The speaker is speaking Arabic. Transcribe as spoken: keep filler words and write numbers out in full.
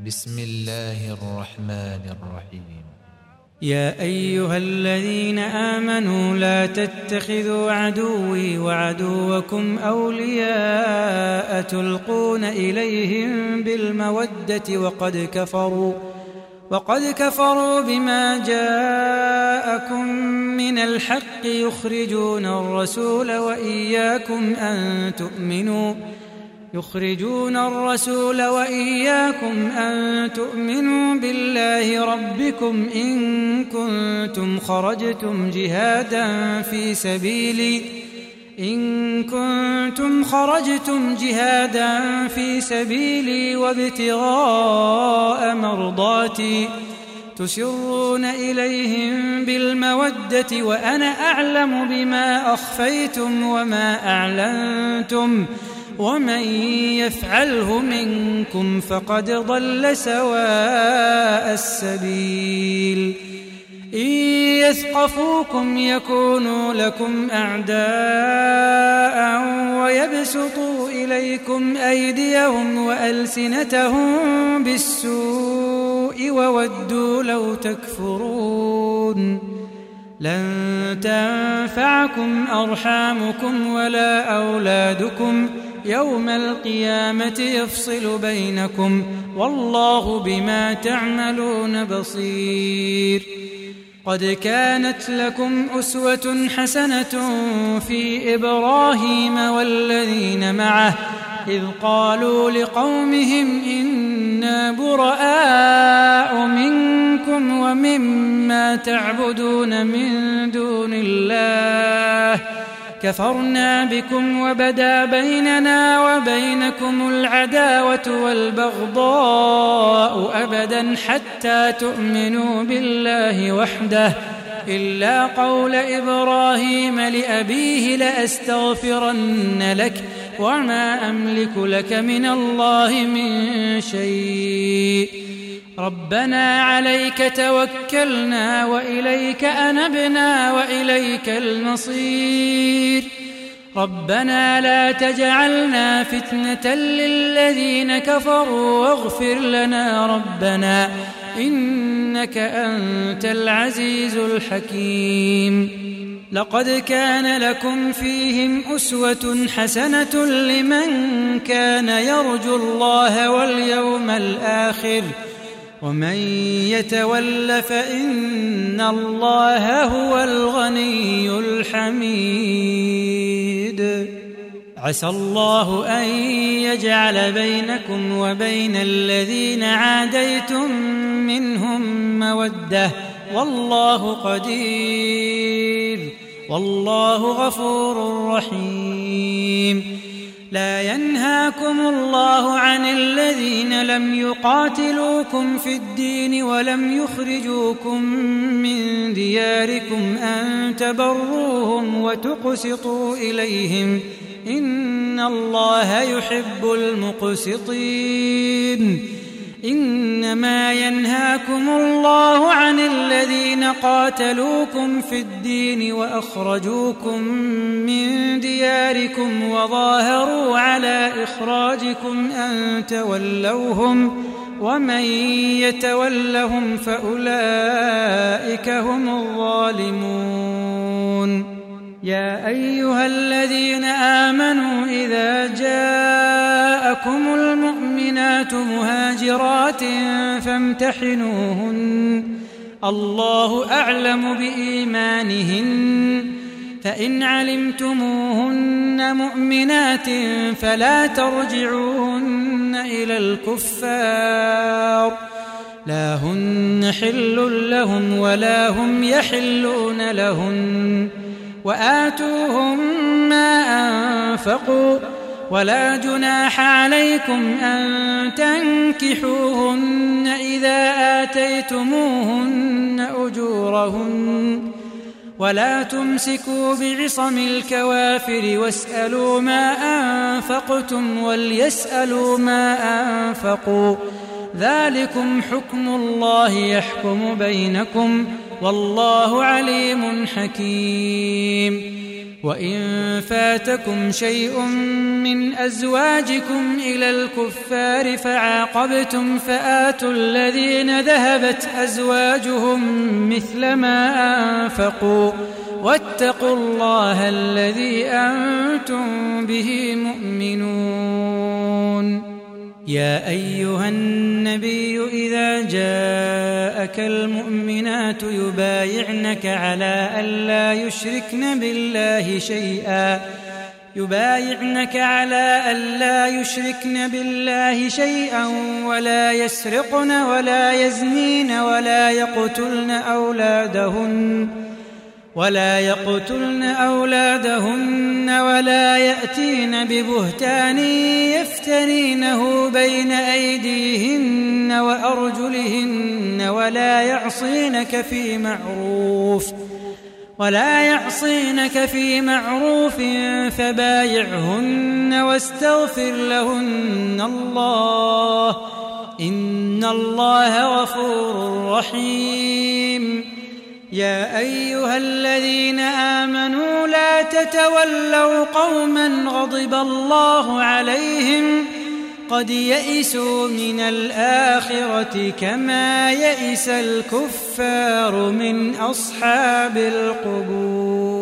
بسم الله الرحمن الرحيم. يا أيها الذين آمنوا لا تتخذوا عدوي وعدوكم أولياء تلقون إليهم بالمودة وقد كفروا وقد كفروا بما جاءكم من الحق يخرجون الرسول وإياكم أن تؤمنوا يخرجون الرسول وإياكم أن تؤمنوا بالله ربكم إن كنتم خرجتم جهادا في سبيلي إن كنتم خرجتم جهادا في سبيلي وابتغاء مرضاتي تسرون إليهم بالمودة وأنا أعلم بما أخفيتم وما أعلنتم ومن يفعله منكم فقد ضل سواء السبيل إن يثقفوكم يكونوا لكم أعداء ويبسطوا إليكم أيديهم وألسنتهم بالسوء وودوا لو تكفرون لن تنفعكم أرحامكم ولا أولادكم يوم القيامة يفصل بينكم والله بما تعملون بصير. قد كانت لكم أسوة حسنة في إبراهيم والذين معه إذ قالوا لقومهم إنا براء منكم ومما تعبدون من دون الله كفرنا بكم وبدا بيننا وبينكم العداوة والبغضاء أبدا حتى تؤمنوا بالله وحده إلا قول إبراهيم لأبيه لأستغفرن لك وما أملك لك من الله من شيء ربنا عليك توكلنا وإليك أنبنا وإليك المصير ربنا لا تجعلنا فتنة للذين كفروا واغفر لنا ربنا إنك أنت العزيز الحكيم. لقد كان لكم فيهم أسوة حسنة لمن كان يرجو الله واليوم الآخر ومن يتول فإن الله هو الغني الحميد. عسى الله أن يجعل بينكم وبين الذين عاديتم منهم مودة والله قدير والله غفور رحيم. لا ينهاكم الله عن الذين لم يقاتلوكم في الدين ولم يخرجوكم من دياركم أن تبروهم وتقسطوا إليهم إن الله يحب المقسطين. إنما ينهاكم الله عن الذين قاتلوكم في الدين وأخرجوكم من دياركم وظاهروا على إخراجكم أن تولوهم ومن يتولهم فأولئك هم الظالمون. يا أيها الذين آمنوا إذا جاءكم المؤمنات مهاجرات فامتحنوهن الله أعلم بإيمانهن فإن علمتموهن مؤمنات فلا ترجعوهن إلى الكفار لا هن حل لهم ولا هم يحلون لهن وآتوهم ما أنفقوا ولا جناح عليكم أن تنكحوهن إذا آتيتموهن أجورهن ولا تمسكوا بعصم الكوافر واسألوا ما أنفقتم وليسألوا ما أنفقوا ذلكم حكم الله يحكم بينكم والله عليم حكيم. وإن فاتكم شيء من أزواجكم إلى الكفار فعاقبتم فآتوا الذين ذهبت أزواجهم مثل ما أنفقوا واتقوا الله الذي أنتم به مؤمنون. يا أيها النبي إذا جاءك المؤمنات يبايعنك على ألا يشركن بالله شيئا يبايعنك على ألا يشركن بالله شيئا ولا يسرقن ولا يزنين ولا يقتلن أولادهن ولا يقتلن أولادهن ولا يأتين ببهتان يفترينه بين أيديهن وأرجلهن ولا يعصينك في معروف ولا يعصينك في معروف فبايعهن واستغفر لهن الله إن الله غفور رحيم. يا أيها الذين آمنوا لا تتولوا قوما غضب الله عليهم قد يئسوا من الآخرة كما يئس الكفار من أصحاب القبور.